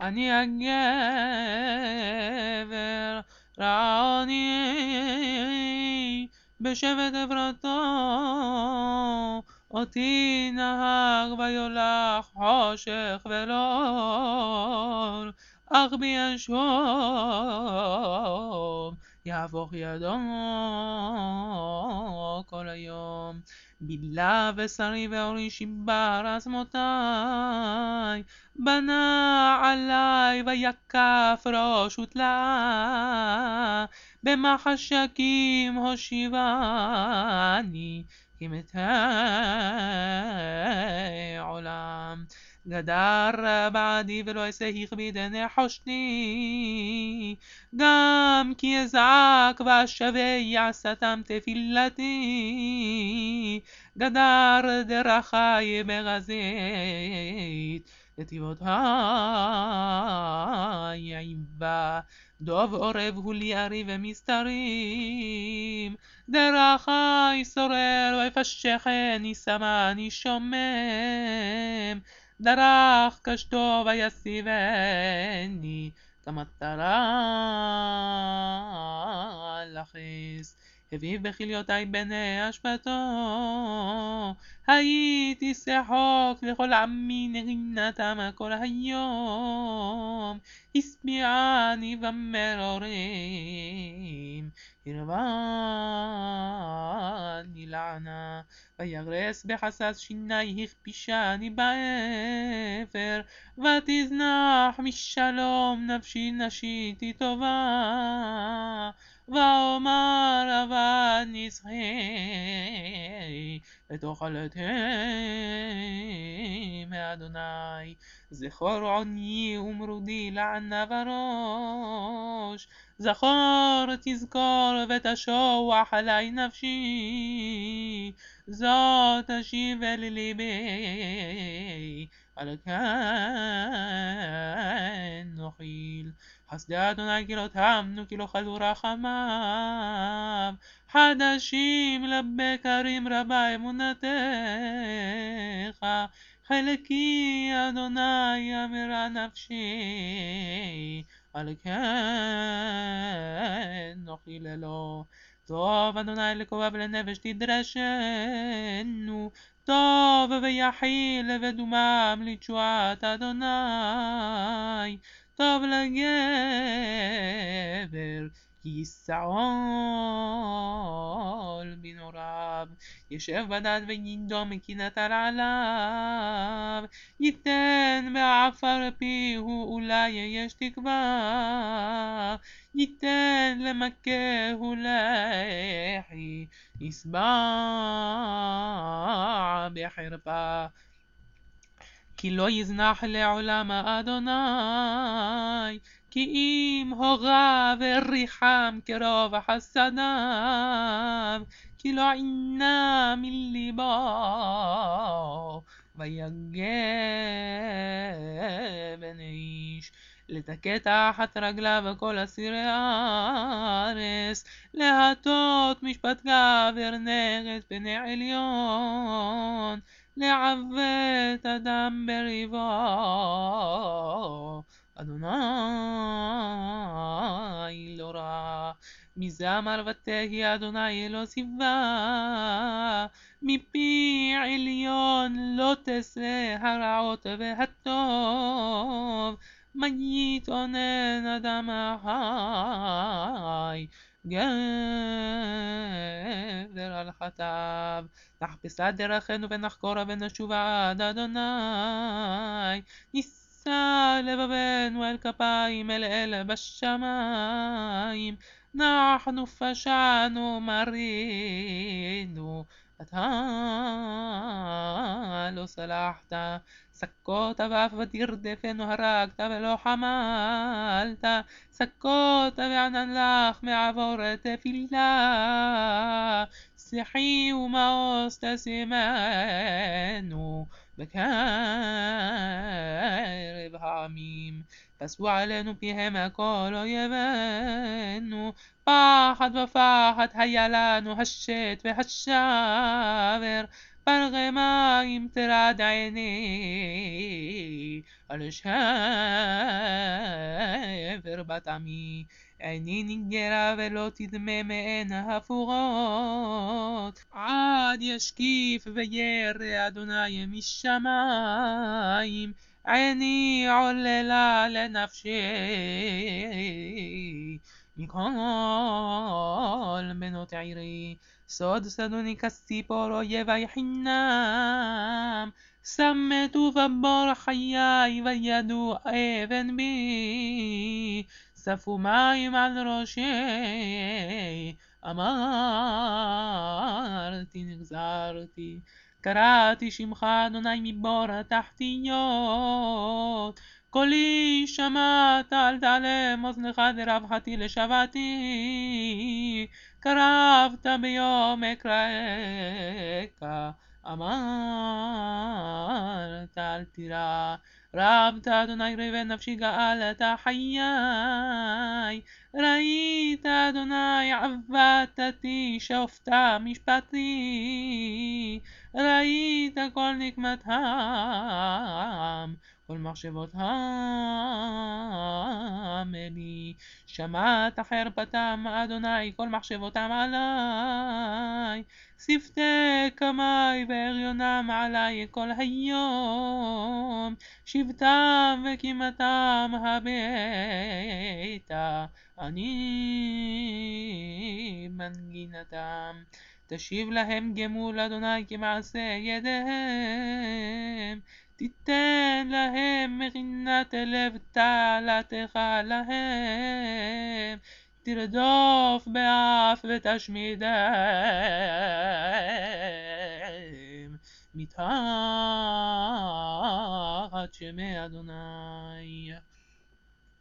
אני הגבר רעני בשבט עברתו, אותי נהג ויולך חושך ולא אך בי אשוב יהפוך ידו כל היום. בילה בשרי ואורי שיבר עצמותיי, בנה עלי ויקף ראש ותלאה, במחשכים הושיבני כמתי עולם. גדר בעדי ולא אעשה הכבידני חושני, גם כי אזעק ואשבה יעשתם תפילתי. גדר דרכי בגזית נתיבותי עיבה, דוב עורב הוא לי ארי ומסתרים, דרכי שורר ויפשחני שמני שומם, דרך קשתו ויסיבני כמטרה לחס. הביב בכליותי בני אשפתו, הייתי שחוק לכל עמי נגינתם כל היום, הסביעני במרורים, הרבני לענה, ויגרס בחסס שיני הכפישני באפר, ותזנח משלום נפשי נשיתי טובה, ואומר אבל נצחי ותאכלתם מאדוני. זכור עוני ומרודי לענה וראש, זכור תזכור ותשוח עלי נפשי, זאת תשיב אל ליבי, על כן נאכיל. חסדי אדוני כי לא תמנו, כי לא חדו רחמיו, חדשים לבקרים רבה אמונתך. חלקי אדוני אמרה נפשי, על כן נאכיל אלוה. טוב אדוני לקרוב ולנפש תדרשנו, טוב ויחיל ודומם לתשועת אדוני. טוב לגבר כי יסעול בנעוריו, ישב בדד וינדום כי נטל עליו, ייתן בעפר פיהו אולי יש תקווה, ייתן למכהו לחי ישבע בחרפה. כי לא יזנח לעולם אדוני, כי אם הורה וריחם קרוב חסדיו, כי לא עינה מליבו ויגע בן איש. לתקע תחת רגליו כל אסירי הארץ, להטות משפט גבר נגד פני עליון, לעוות אדם בריבו. אדוני לא רע, מזמר ותהי אדוני לא ציווה, מפי עליון לא תצא הרעות והטוב, מה יתאונן אדם החי גבר על חטאיו. נחפשה דרכנו ונחקורה ונשובה עד אדוני, נישא לבבנו אל כפיים אל אל בשמיים, אנחנו פשענו מרינו, אתה לא סלחת. סקות ואף ותרדפנו הרגת ולא חמלת, סקות וענן לך מעבור תפילה, שיחי ומעוז תשימנו בקרב העמים. פסו עלינו פיהם הכל אויבינו, פחד ופחד היה לנו השת והשבר, פלגי מים תרד עיני על שם בת עמי. עיני נגרה ולא תדמה מעין הפורות, עד ישקיף וירא אדוני משמיים. עיני עוללה לנפשי מכל בנות עירי. סוד שדוני כציפור אויבי חינם, שמתו בבור חיי וידעו אבן בי. ספו מים על ראשי, אמרתי נגזרתי. קראתי שמך אדוני מבור התחתיות, קולי שמעת אל תעלם אוזנך דרווחתי לשבתי. קרבת ביום אקראך, אמרת אל תירא. רבת אדוני ריבי נפשי גאלת חיי, ראית אדוני עבדתי שופט משפטי. ראית כל נקמתם כל מחשבותם אלי. שמעת חרפתם אדוני כל מחשבותם עלי. שפתי קמי והריונם עלי כל היום, שבטם וקימתם הביתה אני מנגינתם. תשיב להם גמול אדוני כמעשה ידיהם, תיתן להם מכינת לב תעלתך להם. תרדוף באף ותשמידם מתחת שמי אדוני.